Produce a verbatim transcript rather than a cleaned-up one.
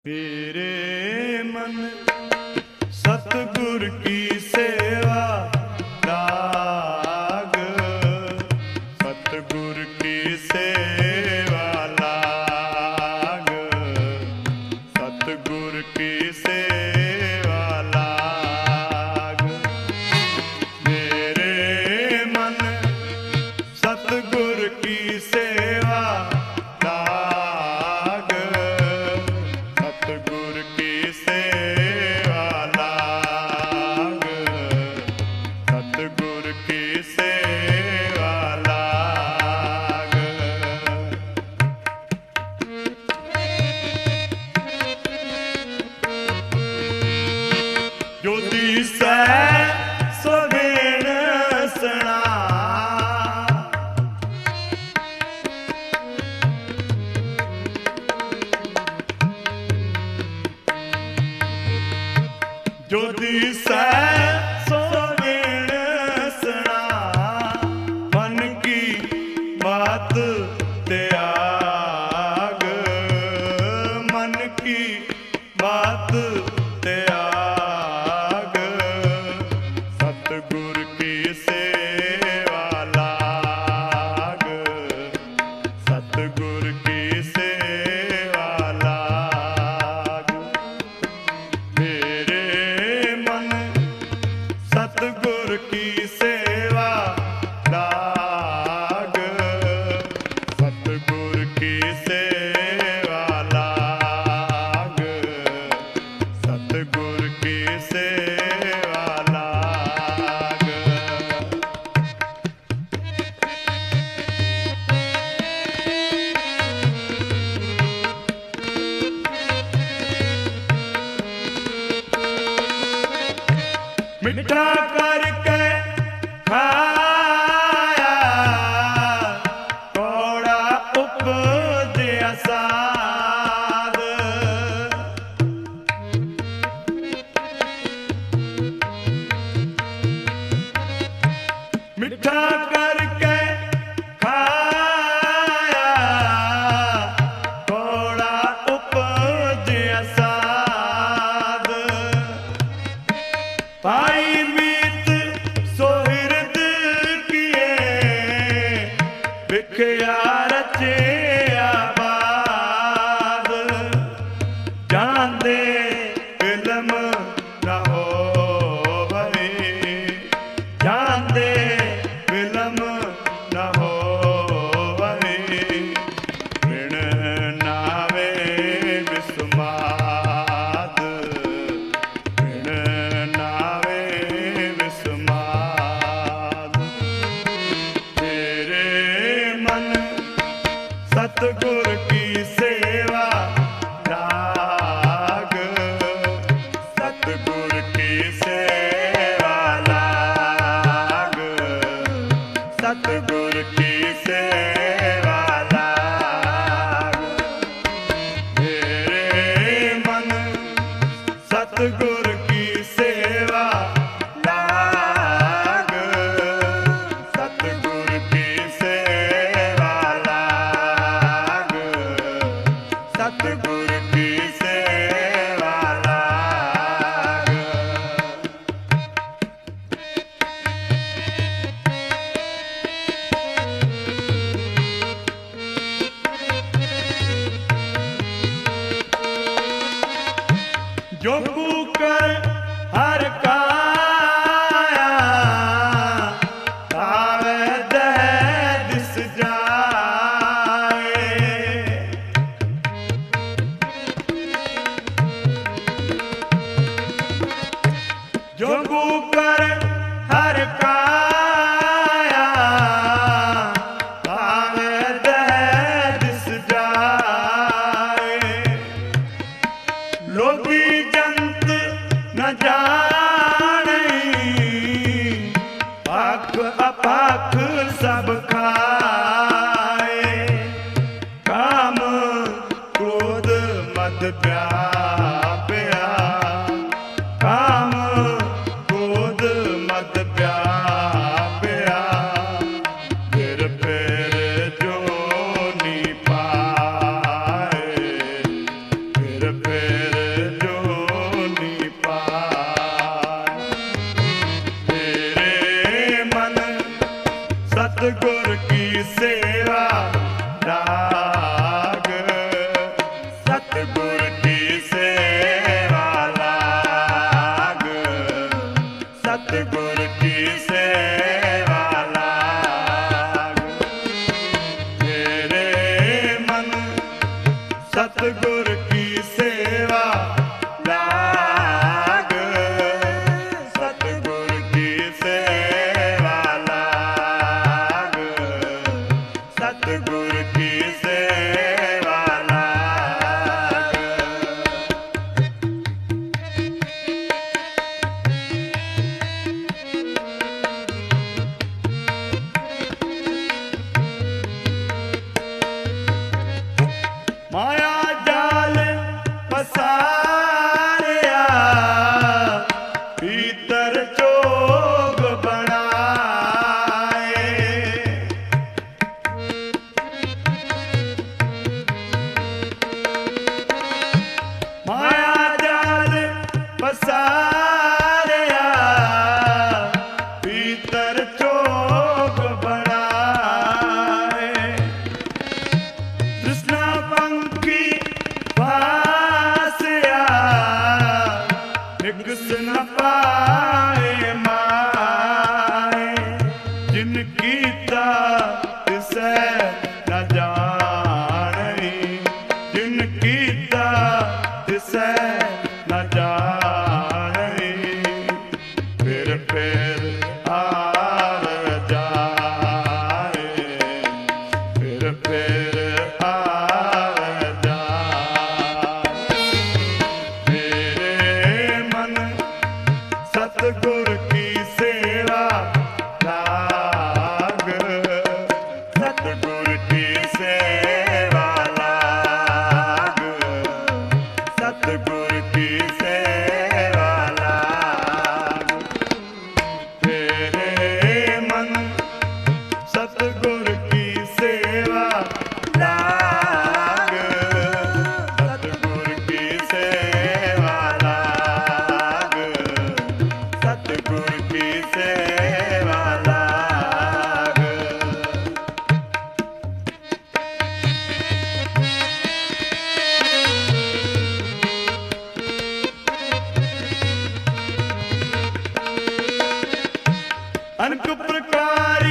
तेरे मन सतगुर की सेवा लाग, सतगुर की सेवा लाग, सतगुर की सेवा लाग। मेरे मन सतगुर की सेवा लाग, सतगुर की सेवा लाग, सतगुर की सेवा लाग। जो दिसै सो वेण सणा, जो दिसै सो वेण सणा, मन की बात त्याग, मन की बात त्याग, सतगुर की सेवा लाग, सतगुर की सेवा लाग। मेरे मन सतगुर की सेवा लाग, सतगुर की सेवा लाग, सतगुर की सेवा लाग। मिठा करके खाया कौड़ा उपजया साध, मिठा करके खाया कौड़ा उपजया साध। पाई मीत सोहिरद किए बिखया रचे आबाद, जांदे इलम न हो भई, जांदे इलम न हो भई। बिन नावे विस्माद, बिन नावे विस्माद। तेरे मन सतगुर की सेवा लाग, सतगुर की सेवा लाग, सतगुर की सेवा लाग। मेरे मन सतगुर की सेवा लाग, सतगुर की सेवा लाग, सतगुर की सेवा लाग। जो कुकर हर काया तावे दह दिस जाए, जो कुकर हर काया तावे दह दिस जाए। लोगी जंत न जाने, पाख अपाख सब खाए। काम क्रोध मद व्याप्या, काम क्रोध मद व्याप्या। फिर फिर जो नी पाए, फिर फिर सतगुर की सेवा लाग, सतगुर की सेवा लाग, सतगुर की सेवा लाग। माया जाल पसारिया, भीतर जोग बनाए। माया जाल पसारिया, भीतर जोग बनाए। कृष्णा पंखी भासिया, निकस न पाए माए। जिनकी तात से न जानी, जिनकी तात से न जानी, फिर फिर आव जाए, फिर फिर आव जाए। मेरे मन सतगुर की सेवा लाग, सतगुर की सेवा लाग, सतगुर की सेवा लाग। मेरे मन सतगुर की सेवा लाग, सतगुर की सेवा लाग, सतगुर की सेवा लाग। अनेक प्रकार